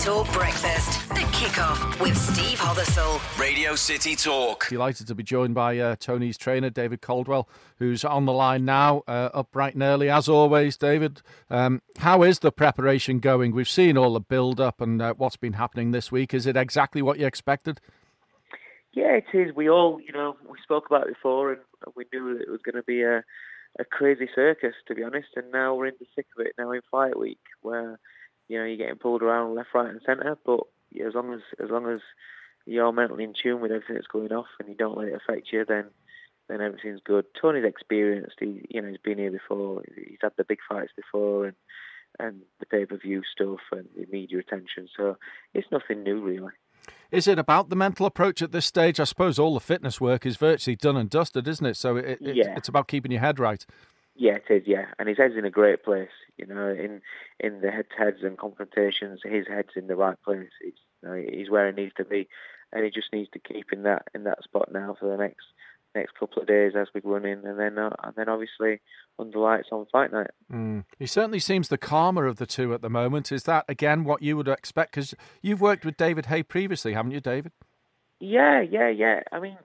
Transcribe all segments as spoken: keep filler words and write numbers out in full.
Talk Breakfast, the kickoff with Steve Hothersall. Radio City Talk. Delighted to be joined by uh, Tony's trainer, David Caldwell, who's on the line now, uh, up bright and early, as always. David, um, how is the preparation going? We've seen all the build-up and uh, what's been happening this week. Is it exactly what you expected? Yeah, it is. We all, you know, we spoke about it before and we knew that it was going to be a, a crazy circus, to be honest, and now we're in the thick of it now in fight week, where, you know, you're getting pulled around left, right and centre, but as long as as long as you're mentally in tune with everything that's going off and you don't let it affect you, then then everything's good. Tony's experienced. He, you know, he's been here before. He's had the big fights before, and and the pay-per-view stuff and the media attention. So it's nothing new, really. Is it about the mental approach at this stage? I suppose all the fitness work is virtually done and dusted, isn't it? So it, it, yeah. it's about keeping your head right. Yeah, it is, yeah. And his head's in a great place. You know, in in the head-to-heads and confrontations, his head's in the right place. He's, you know, he's where he needs to be. And he just needs to keep in that in that spot now for the next next couple of days as we run in. And then, uh, and then obviously, under lights on fight night. Mm. He certainly seems the calmer of the two at the moment. Is that, again, what you would expect? Because you've worked with David Haye previously, haven't you, David? Yeah, yeah, yeah. I mean,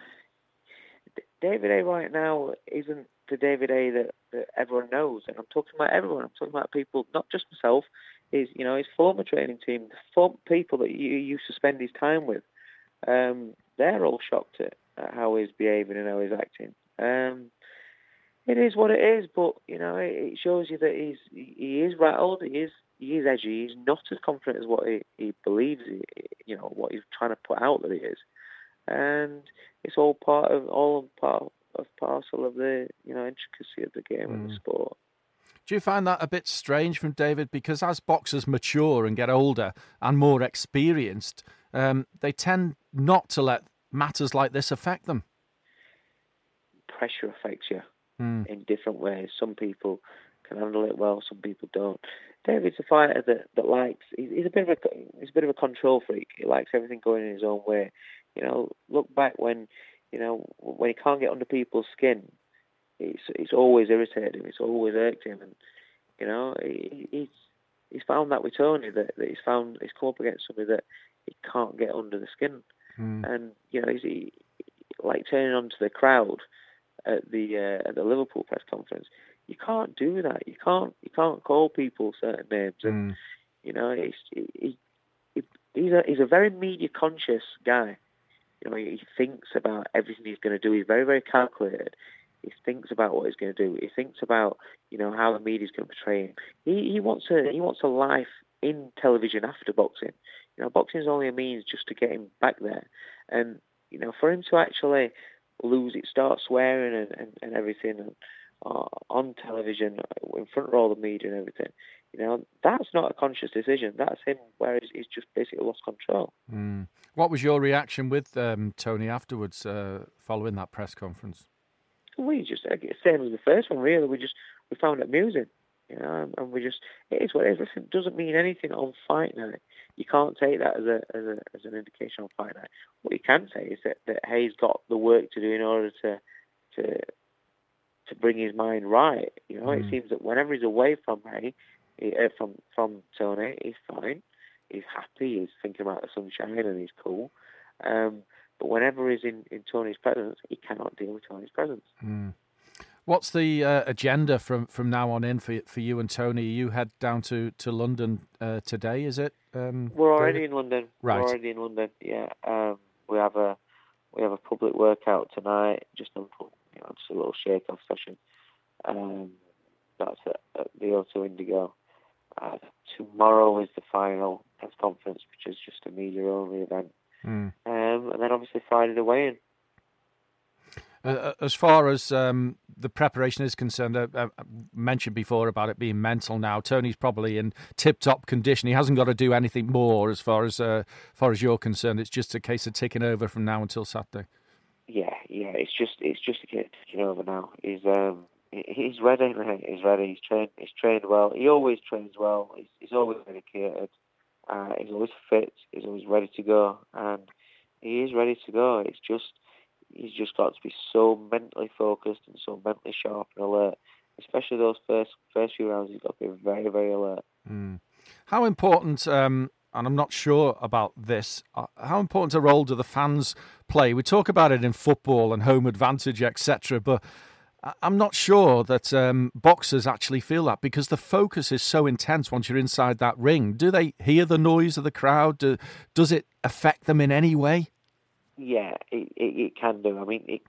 David Haye right now isn't the David Haye that, that everyone knows, and I'm talking about everyone. I'm talking about people, not just myself. His, you know, his former training team, the former people that you used to spend his time with. Um, they're all shocked at, at how he's behaving and how he's acting. Um, it is what it is, but you know, it, it shows you that he's he is rattled. He is he is edgy. He's not as confident as what he, he believes. He, you know, what he's trying to put out that he is, and it's all part of all part of parcel of the you know intricacy of the game mm. and the sport. Do you find that a bit strange from David? Because as boxers mature and get older and more experienced, um, they tend not to let matters like this affect them. Pressure affects you mm. in different ways. Some people can handle it well, some people don't. David's a fighter that, that likes. He's a bit of a he's a bit of a control freak. He likes everything going in his own way. You know, look back when you know when he can't get under people's skin. It's it's always irritated him. It's always irked him, and you know he, he's he's found that with Tony that, that he's found he's come up against somebody that he can't get under the skin, mm. and you know he's he, like turning onto the crowd at the uh, at the Liverpool press conference. You can't do that. You can't you can't call people certain names, and mm. you know he's he, he, he's a he's a very media conscious guy. You know he, he thinks about everything he's going to do. He's very very calculated. He thinks about what he's going to do. He thinks about, you know, how the media's going to portray him. He he wants a he wants a life in television after boxing. You know, boxing is only a means just to get him back there. And you know, for him to actually lose it, start swearing and, and, and everything and, uh, on television in front of all the media and everything, you know, that's not a conscious decision. That's him where he's, he's just basically lost control. Mm. What was your reaction with um, Tony afterwards, uh, following that press conference? We just, same as the first one, really. We just, we found it amusing, you know, and we just, it is what it is. Listen, it doesn't mean anything on fight night. You can't take that as a as a as an indication on fight night. What you can say is that, that Haye's got the work to do in order to to to bring his mind right. You know, mm. it seems that whenever he's away from Haye, he, uh, from from Tony, he's fine, he's happy, he's thinking about the sunshine, and he's cool. Um, But whenever he's in, in Tony's presence, he cannot deal with Tony's presence. Mm. What's the uh, agenda from, from now on in for for you and Tony? You head down to, to London uh, today, is it? Um, We're already David? in London. Right. We're already in London. Yeah. Um, we have a we have a public workout tonight. Just a you know, just a little shake off session. Um, that's at, at the O two Indigo. Uh, tomorrow is the final press conference, which is just a media only event. Mm. Um, and then obviously Friday the weigh-in. Uh, as far as um, the preparation is concerned, uh, I mentioned before about it being mental now. Tony's probably in tip-top condition. He hasn't got to do anything more as far as uh, far as you're concerned. It's just a case of ticking over from now until Saturday. Yeah, yeah. It's just it's just a case of ticking over now. He's um he's ready. He's ready. He's trained. He's trained well. He always trains well. He's, he's always dedicated. Uh, he's always fit. He's always ready to go, and he is ready to go. It's just he's just got to be so mentally focused and so mentally sharp and alert. Especially those first first few rounds, he's got to be very very alert. Mm. How important? Um, and I'm not sure about this, how important a role do the fans play? We talk about it in football and home advantage, et cetera, but I'm not sure that um, boxers actually feel that because the focus is so intense once you're inside that ring. Do they hear the noise of the crowd? Do, does it affect them in any way? Yeah, it, it, it can do. I mean, it,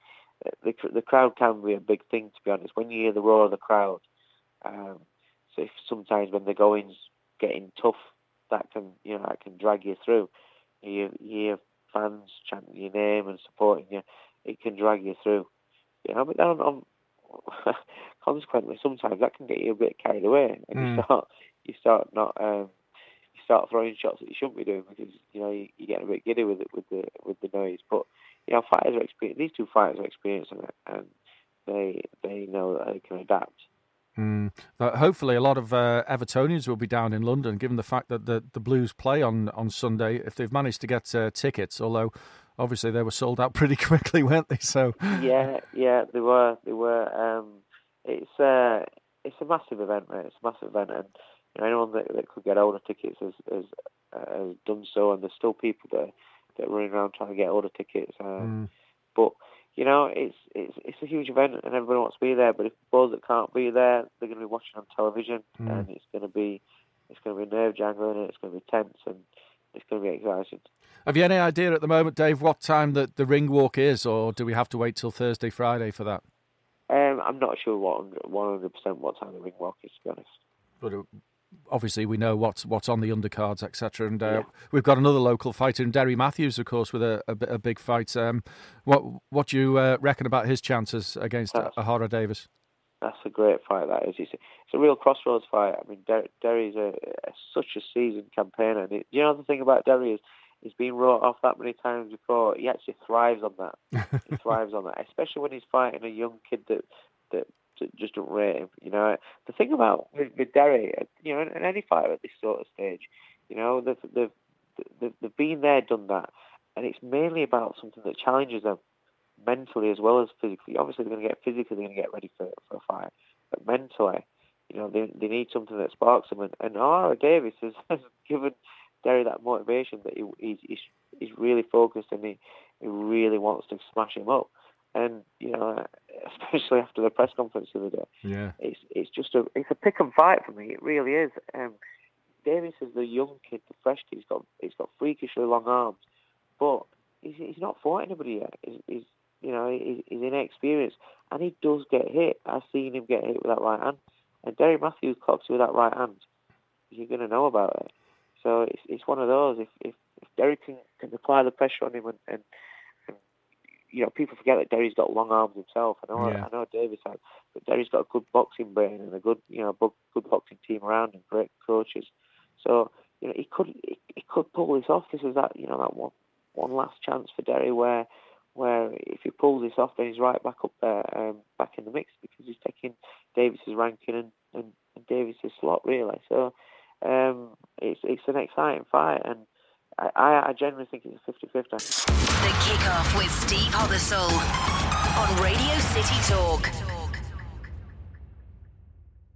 the the crowd can be a big thing, to be honest. When you hear the roar of the crowd, um, so if sometimes when the going's getting tough, that can you know that can drag you through. You, you hear fans chanting your name and supporting you. It can drag you through. You know, but then on, on, consequently, sometimes that can get you a bit carried away, and mm. you start you start not um, you start throwing shots that you shouldn't be doing because you know you, you get a bit giddy with it with the with the noise. But you know, fighters are experienced. These two fighters are experienced, and, and they they know that they can adapt. Mm. Hopefully, a lot of uh, Evertonians will be down in London, given the fact that the, the Blues play on, on Sunday. If they've managed to get uh, tickets, although obviously they were sold out pretty quickly, weren't they? So yeah, yeah, they were. They were. Um, it's uh, it's a massive event, mate. It's a massive event, and you know, anyone that, that could get older tickets has has, uh, has done so. And there's still people that that are running around trying to get older tickets. Um, mm. But you know, it's it's it's a huge event, and everybody wants to be there. But if those that can't be there, they're going to be watching on television, mm. and it's going to be it's going to be nerve jangling, and it's going to be tense, and it's going to be exciting. Have you any idea at the moment, Dave, what time the, the ring walk is, or do we have to wait till Thursday, Friday for that? Um, I'm not sure what one hundred percent what time the ring walk is, to be honest. But uh, obviously we know what's what's on the undercards, et cetera. And uh, yeah. we've got another local fighter in Derry Matthews, of course, with a, a, a big fight. Um, what what do you uh, reckon about his chances against that's, Ahara Davis? That's a great fight, that is. It's a, it's a real crossroads fight. I mean, Der- Derry's a, a, such a seasoned campaigner. And it, you know, the thing about Derry is he's been wrote off that many times before. He actually thrives on that. He thrives on that, especially when he's fighting a young kid that that just don't rate him. You know, the thing about with, with Derry, you know, and any fighter at this sort of stage, you know, they've, they've, they've, they've been there, done that, and it's mainly about something that challenges them mentally as well as physically. Obviously, they're going to get physically, they're going to get ready for for a fight, but mentally, you know, they they need something that sparks them. And, and Ahara Davis has, has given Derry that motivation that he, he's, he's he's really focused and he, he really wants to smash him up. And you know, especially after the press conference the other day, yeah, it's it's just a it's a pick and fight for me. It really is. Um, Davis is the young kid, the fresh kid. He's got he's got freakishly long arms, but he's he's not fought anybody yet. He's, he's you know he's, he's inexperienced, and he does get hit. I've seen him get hit with that right hand, and Derry Matthews clocks you with that right hand. You're going to know about it. So it's it's one of those. If if, if Derry can, can apply the pressure on him and, and you know, people forget that Derry's got long arms himself. I know, yeah. I know Davis has, but Derry's got a good boxing brain and a good, you know, good boxing team around and great coaches. So, you know, he could, he, he could pull this off. This is that, you know, that one, one last chance for Derry where, where if he pulls this off, then he's right back up there, um, back in the mix because he's taking Davis's ranking and, and, and Davis's slot really. So, um, it's it's an exciting fight and. I, I generally think it's a fifty-fifty. The Kickoff with Steve Hothersall on Radio City Talk.